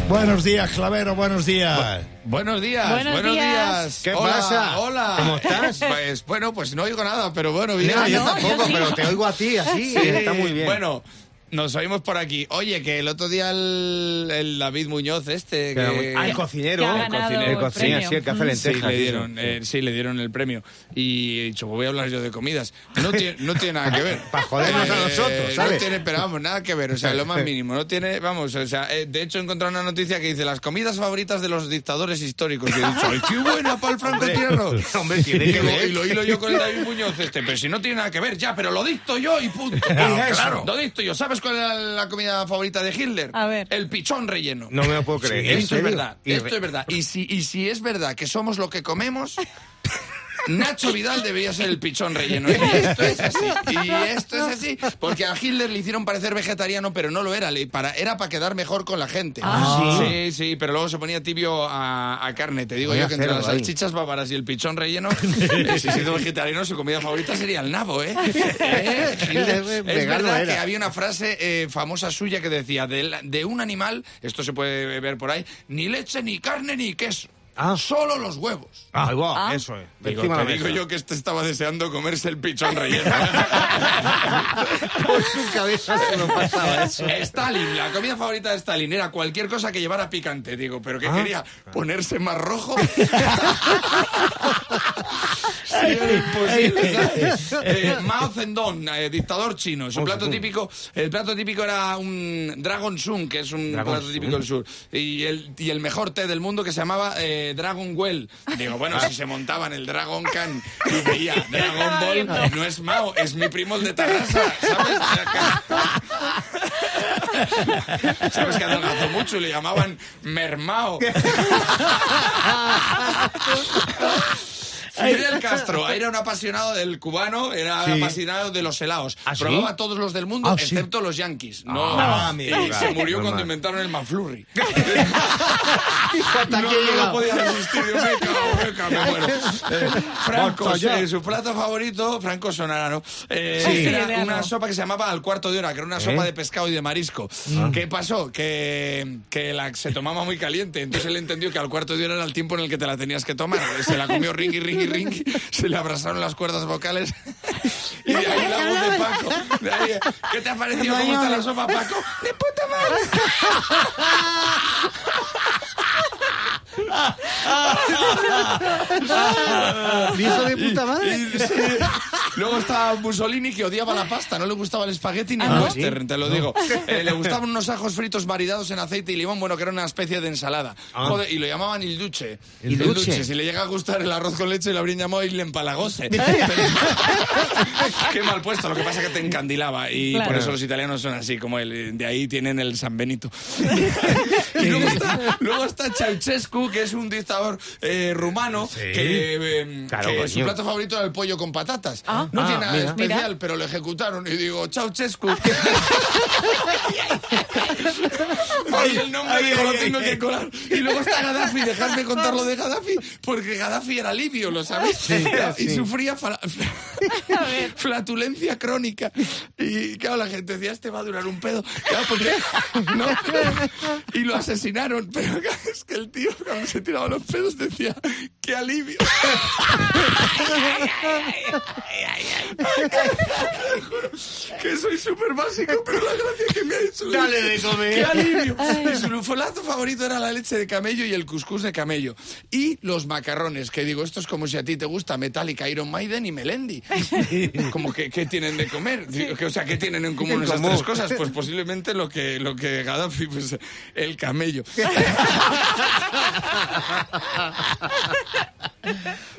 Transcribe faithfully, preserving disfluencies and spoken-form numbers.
Buenos días, Clavero, buenos días. Bueno, buenos días, buenos, buenos días. días. ¿Qué hola, pasa? Hola. ¿Cómo estás? Pues bueno, pues no oigo nada, pero bueno, bien. No, yo no, tampoco, yo sí. pero te oigo a ti así, Sí, está muy bien. Bueno, nos oímos por aquí. Oye, que el otro día el, el David Muñoz este... Que... Ah, el cocinero. Que ha el ganado cocinero, el cocina, premio. sí, el que hace Sí, lentejas. le dieron, eh, sí, le dieron el premio. Y he dicho, pues voy a hablar yo de comidas. No tiene, no tiene nada que ver. Para jodernos a nosotros, ¿sabes? No tiene, pero vamos, nada que ver. O sea, lo más mínimo. No tiene, vamos, o sea, eh, de hecho he encontrado una noticia que dice las comidas favoritas de los dictadores históricos. Y he dicho, ¡ay, qué buena para el francotirador! Hombre, tiene Y que lo, ver. y lo hilo yo con el David Muñoz este, pero si no tiene nada que ver, ya, pero lo dicto yo y punto. Claro, claro. Lo dicto yo. ¿Sabes cuál era la comida favorita de Hitler? A ver. El pichón relleno. No me lo puedo creer. Sí, ¿En esto es serio? verdad, Y esto re- es verdad. Y si, y si es verdad que somos lo que comemos, Nacho Vidal debería ser el pichón relleno. Y esto es así. Y esto es así. Porque a Hitler le hicieron parecer vegetariano, pero no lo era. Le- Para, era para quedar mejor con la gente. Ah, ¿sí? Sí, sí, pero luego se ponía tibio a, a carne. Te digo Voy yo a que entre hacerlo las ahí. salchichas bávaras y el pichón relleno, eh, si siendo vegetariano, su comida favorita sería el nabo, ¿eh? Eh, Hitler. Es Vegano verdad era. que había una frase eh, famosa suya que decía, de, la- de un animal, esto se puede ver por ahí, ni leche, ni carne, ni queso. Ah. Solo los huevos. Ah, igual, Ah. eso es. Digo, Encima te de la digo mesa. yo que este estaba deseando comerse el pichón relleno. Por su cabeza se lo pasaba eso. Stalin, la comida favorita de Stalin era cualquier cosa que llevara picante, digo, pero que Ah. quería ponerse más rojo. Sí, era imposible, ¿sabes? Eh, Mao Zedong, eh, dictador chino, su Mao plato Zedong. típico, el plato típico era un Dragon Sun, que es un Dragon plato Sun. típico del sur, y el, y el mejor té del mundo que se llamaba eh, Dragon Well. Digo, bueno, si se montaban el Dragon Khan y veía Dragon Ball, no es Mao, es mi primo el de Tarrasa, ¿sabes? ¿Sabes que adelgazó mucho y le llamaban Mermao? Fidel Castro era un apasionado del cubano, era Sí. apasionado de los helados. ¿Ah, sí? Probaba todos los del mundo, Ah, sí. excepto los yankees. No, Ah, y mira, se claro, murió normal. cuando inventaron el McFlurry. Hasta No, aquí he no lo llegado. podía resistir, yo me cago, me cago, me muero. Eh, Franco, Basta ya. eh, su plato favorito, Franco sonará, ¿no? Eh, Sí. Era Sí, una claro. sopa que se llamaba Al Cuarto de Hora, que era una sopa de pescado y de marisco. ¿Qué pasó? Que, que la, se tomaba muy caliente, entonces él entendió que al cuarto de hora era el tiempo en el que te la tenías que tomar. Se la comió ringui, ringui, ringui, se le abrazaron las cuerdas vocales y de ahí la voz de Paco. De ahí, ¿qué te ha parecido? ¿Cómo está la sopa, Paco? ¡De puta madre! ¿Hijo de puta madre? Y- sí. Luego estaba Mussolini, que odiaba la pasta, no le gustaba el espagueti ni el Ah, western, ¿sí? te lo digo. Eh, le gustaban unos ajos fritos maridados en aceite y limón, bueno, que era una especie de ensalada. Ah. Joder, y lo llamaban il duce. Il El duce. Si le llega a gustar el arroz con leche, lo habrían llamado il empalagose. Pero- Qué mal puesto, lo que pasa es que te encandilaba y Claro. por eso los italianos son así como él. De ahí tienen el San Benito. Y luego está, luego está Ceausescu, que es un dictador eh, rumano, Sí. que, eh, Claro, que coño. su plato favorito era el pollo con patatas. Ah. No Ah, tiene nada mira. especial, Mira. pero lo ejecutaron. Y digo, Ceausescu. Ay, el nombre, Ay, digo, ay, lo ay, tengo ay. que colar. Y luego está Gaddafi, dejadme contar lo de Gaddafi, porque Gaddafi era libio, ¿lo sabes? Sí, y sí. sufría fla- A ver. flatulencia crónica. Y claro, la gente decía, este va a durar un pedo. Claro, porque no. Y lo asesinaron. Pero es que el tío, cuando se tiraba los pedos, decía, ¡qué alivio! Que soy súper básico, pero la gracia que me ha hecho. Dale de comer. ¡Qué alivio! Y su plato favorito era la leche de camello y el cuscús de camello. Y los macarrones, que digo, esto es como si a ti te gusta Metallica, Iron Maiden y Melendi. Como que, ¿qué tienen de comer? Digo, que, o sea, ¿qué tienen en común En esas común. tres cosas? Pues posiblemente lo que, lo que Gaddafi, pues el camello.